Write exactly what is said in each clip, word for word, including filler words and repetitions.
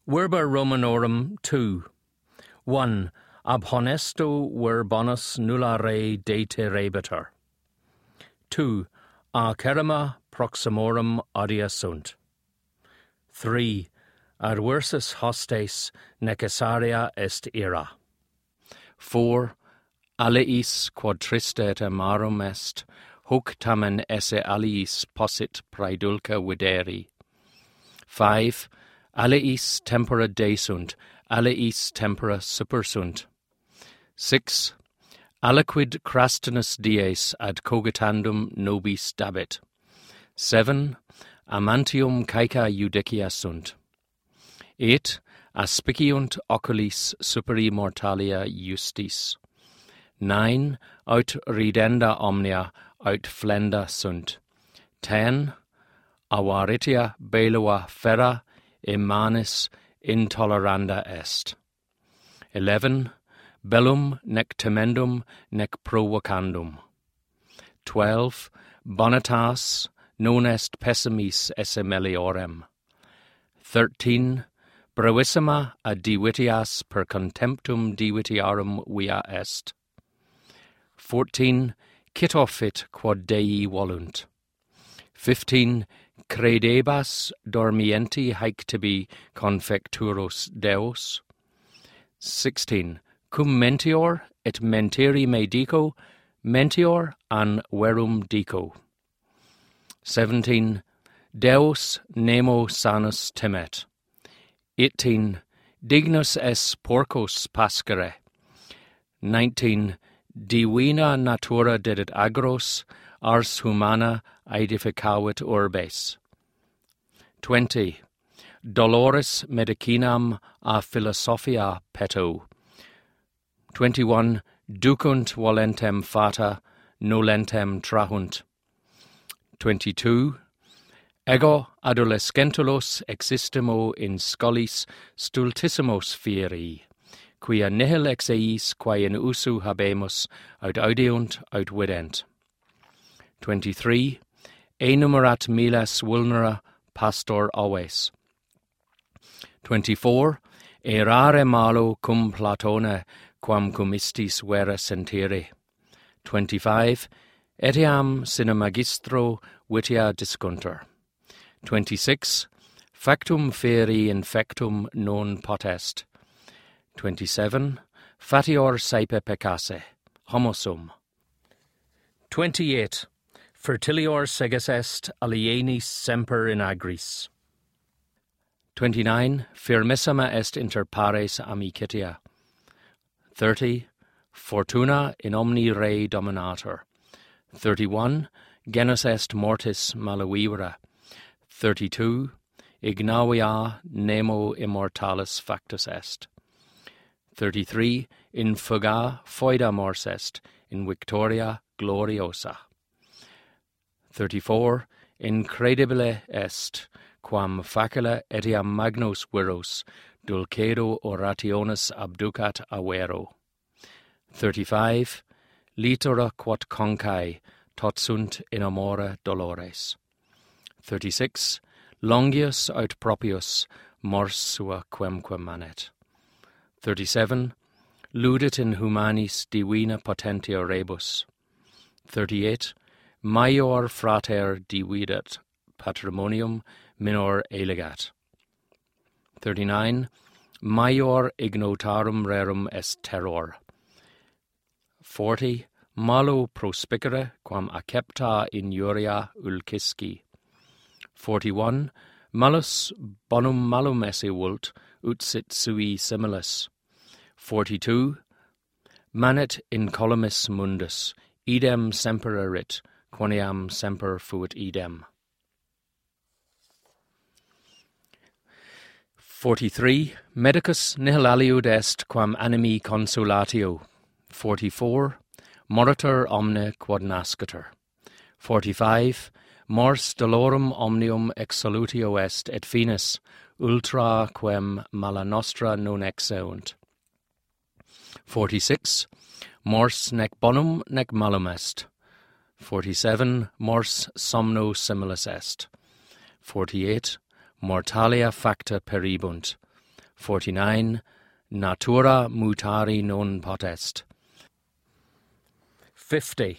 Verba Romanorum two. one. Ab honesto verbonus nulla re deterebatur. two. A cerima proximorum audia sunt. three. Adversus hostes necessaria est ira. four. Aliis quod triste et amarum est, hoc tamen esse aliis possit praedulca videri. five. Aliis tempora desunt, aliis tempora supersunt. six. Aliquid crastinus dies ad cogitandum nobis dabit. seven. Amantium caeca judicia sunt. eight. Aspiciunt oculis superi mortalia justis. nine. Aut ridenda omnia, aut flenda sunt. ten. Avaritia belua ferra e manis intoleranda est. eleven. Bellum nec temendum nec provocandum. twelve. Bonitas non est pessimis esse meliorem. thirteen. Brevissima ad divitias per contemptum divitiarum via est. fourteen. Cito fit quod Dei volunt. fifteen. Credebas dormienti haec tibi confecturus Deus. sixteen. Cum mentior et mentiri me dico, mentior an verum dico. seventeen. Deus nemo sanus temet. eighteen. Dignus es porcos pascere. nineteen. Divina natura dedit agros, ars humana aedificavit urbes. twenty. Doloris medicinam a philosophia peto. twenty-one. Ducunt volentem fata, nolentem trahunt. twenty-two. Ego adolescentulos existimo in scolis stultissimos fieri, quia nihil ex eis quae in usu habemus aut audiunt aut vident. twenty-three. Enumerat miles vulnera pastor always. twenty-four. Errare malo cum Platone quam cum istis vera sentire. twenty-five. Etiam sine magistro vitia discuntur. twenty-six. Factum feri infectum non potest. twenty-seven. Fatior saepe peccasse, homosum. twenty-eight. Fertilior seges est alienis semper in agris. twenty-nine. Firmissima est inter pares amicitia. thirty. Fortuna in omni re dominator. thirty-one. Genus est mortis malavivera. thirty-two. Ignavia nemo immortalis factus est. thirty-three. In fuga foeda mors est, in victoria gloriosa. thirty-four. Incredibile est, quam facile etiam magnos viros, dulcedo orationis abducat avero. thirty-five. Litora quod concae, tot sunt in amore dolores. thirty-six. Longius aut propius, mors sua quemque manet. thirty-seven. Ludit in humanis divina potentia rebus. thirty-eight. Maior frater dividat patrimonium, minor eligat. thirty-nine. Maior ignotarum rerum est terror. forty. Malo prospicere quam accepta injuria ulcisci. forty-one. Malus bonum malum esse vult, ut sit sui similis. forty-two. Manet incolumis mundus, idem semper erit, quoniam semper fuit idem. forty-three. Medicus nihil aliud est quam animi consolatio. forty-four. Moritur omne quod nascetur. forty-five. Mors dolorum omnium exsolutio est, et finis ultra quem mala nostra non exeunt. forty-six. Mors nec bonum nec malum est. forty-seven. Mors somno similis est. forty-eight. Mortalia facta peribunt. forty-nine. Natura mutari non potest. fifty.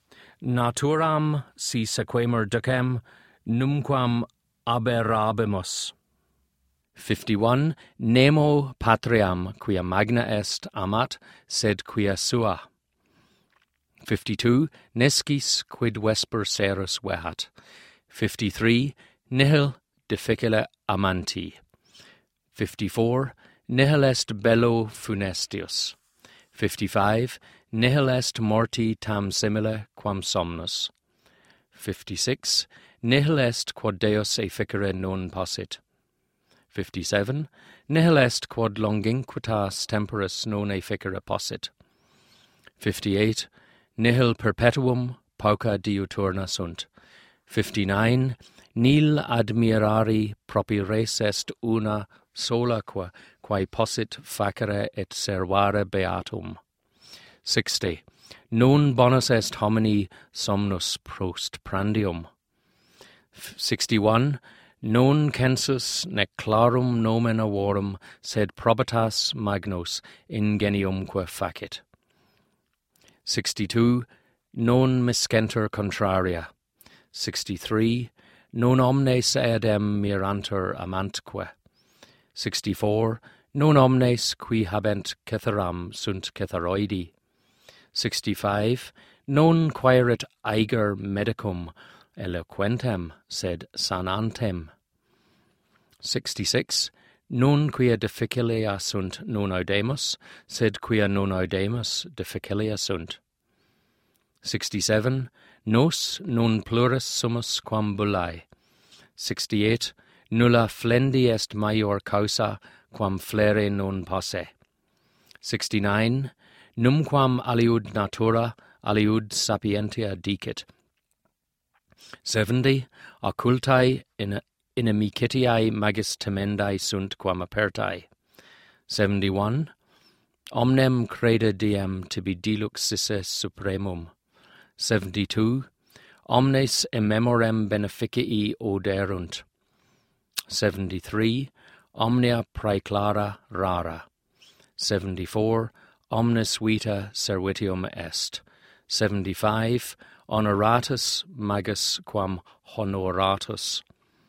Naturam si sequemur ducem numquam aberabimus. fifty-one. Nemo patriam quia magna est amat, sed quia sua. fifty-two. Nescis quid vesper serus vehat. fifty-three. Nihil difficile amanti. fifty-four. Nihil est bello funestius. fifty-five. Nihil est morti tam simile quam somnus. fifty-six. Nihil est quod Deus efficere non possit. fifty-seven. Nihil est quod longinquitas temporis non efficere possit. fifty-eight. Nihil perpetuum pauca diuturna sunt. fifty-nine. Nil admirari propi res est una sola qua, quae possit facere et servare beatum. sixty. Non bonus est homini somnus prost prandium. sixty-one. Non census nec clarum nomen avorum, sed probitas magnos ingeniumque facit. sixty-two. Non miscenter contraria. sixty-three. Non omnes eadem mirantur amantque. sixty-four. Non omnes qui habent ceteram sunt ceteroidi. sixty-five. Non quaerit aeger medicum eloquentem, sed sanantem. sixty-six. Non quia difficilia sunt non audemus, sed quia non audemus difficilia sunt. sixty-seven. Nos non plurus sumus quam bullae. sixty-eight. Nulla flendi est maior causa quam flere non posse. sixty-nine. Numquam aliud natura, aliud sapientia dicit. seventy. Occultae in inimicitiae magis temendae sunt quam apertae. seventy-one. Omnem crede diem tibi diluxisse supremum. seventy-two. Omnes immemorem beneficii oderunt. seventy-three. Omnia praeclara rara. seventy-four. Omnis vita servitium est. seventy-five. Honoratus magus quam honoratus.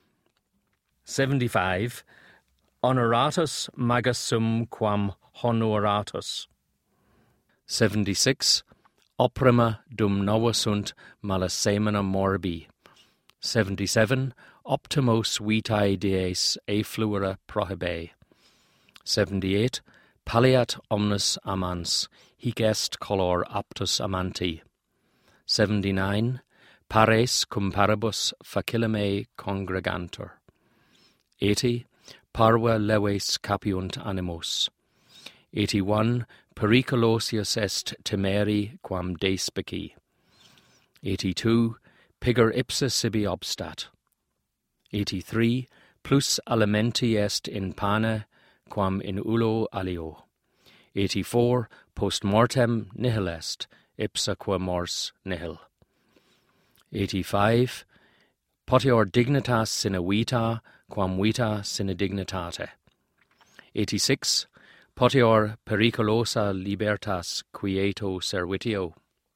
seventy-five. Honoratus magus sum quam honoratus. seventy-six. Opprima dum nova sunt mala semina morbi. seventy-seven. Optimos vitae dies effluere prohibe. seventy-eight. Palliat omnes amans, hic est color aptus amanti. seventy-nine. Pares cum paribus facilime congregantur. eighty. Parva leves capiunt animos. eighty-one. Periculosius est temeri quam despici. eighty-two. Pigor ipsa sibi obstat. eighty-three. Plus alimenti est in pane quam in ulo alio. eighty-four. Post mortem nihil est, ipsa qua mors nihil. eighty-five. Potior dignitas sine vita, quam vita sine dignitate. eighty-six. Potior periculosa libertas quieto servitio.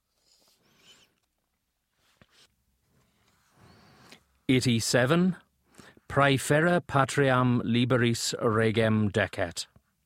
eighty-seven. Praefere patriam liberis regem decet.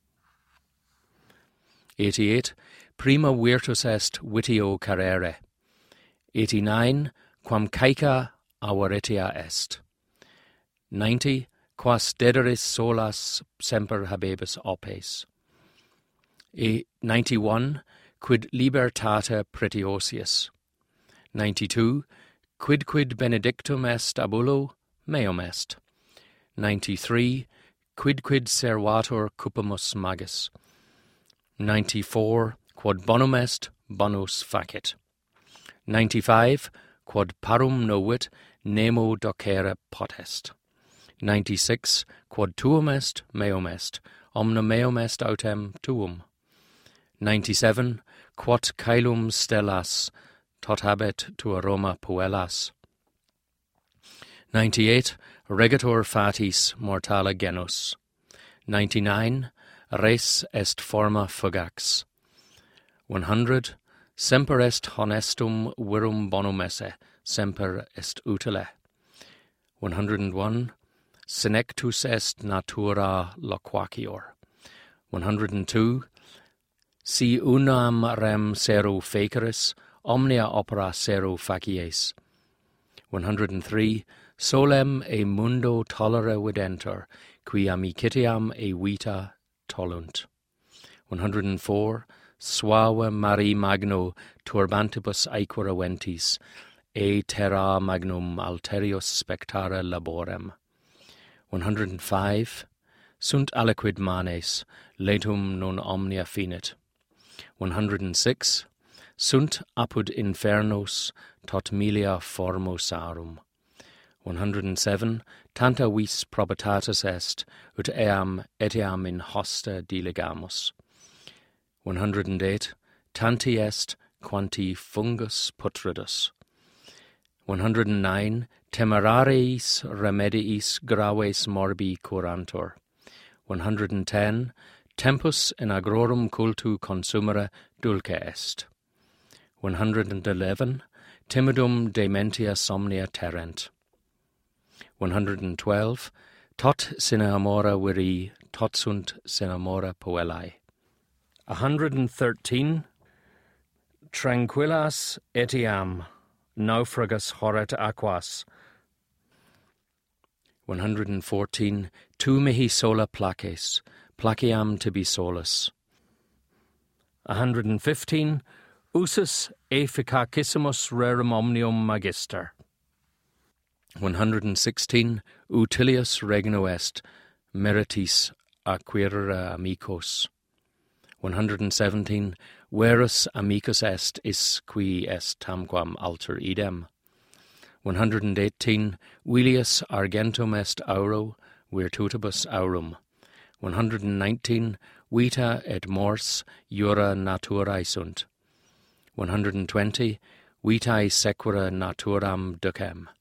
eighty-eight. Prima virtus est vitio carere. eighty-nine. Quam caeca avaritia est. ninety. Quas dederis solas semper habebus opes. E ninety-one. Quid libertate pretiosius. ninety-two. Quidquid benedictum est abulo, meum est. ninety-three. Quidquid servator cupimus magis. ninety-four. Quod bonum est, bonus facit. ninety-five. Quod parum novit, nemo docere potest. ninety-six. Quod tuum est, meum est, omne meum est autem tuum. ninety-seven. Quod caelum stellas, tot habet tua Roma puellas. ninety-eight. Regator fatis mortale genus. ninety-nine. Res est forma fugax. one hundred. Semper est honestum virum bonum esse, semper est utile. one hundred one. Senectus est natura loquacior. one hundred two. Si unam rem sero faceris, omnia opera sero facies. one hundred three. Solem e mundo tolere videntur, qui amicitiam e vita tollunt. one hundred four. Suave mari magno turbantibus aequora ventis, e terra magnum alterius spectare laborem. one hundred five. Sunt aliquid manes, letum non omnia finit. one hundred six. Sunt apud infernos tot milia formosarum. one hundred seven. Tanta vis probitatis est, ut eam etiam in hosta diligamus. one hundred eight. Tanti est quanti fungus putridus. one hundred nine. Temerareis remediis graves morbi curantur. one hundred ten. Tempus in agrorum cultu consumere dulce est. one hundred eleven. Timidum dementia somnia terrent. one hundred twelve. Tot sine amora viri, tot sunt sine amora puellae. one hundred thirteen. Tranquillas etiam, naufragus horret aquas. one hundred fourteen. Tu mihi sola places, placiam tibi solus. one hundred fifteen. Usus efficacissimus rerum omnium magister. one hundred sixteen. Utilius regno est, meritis acquirere amicos. one hundred seventeen. Verus amicus est is qui est tamquam alter idem. one hundred eighteen. Vilius argentum est auro, virtutibus aurum. one hundred nineteen. Vita et mors iura naturae sunt. one hundred twenty. Vitae sequura naturam ducem.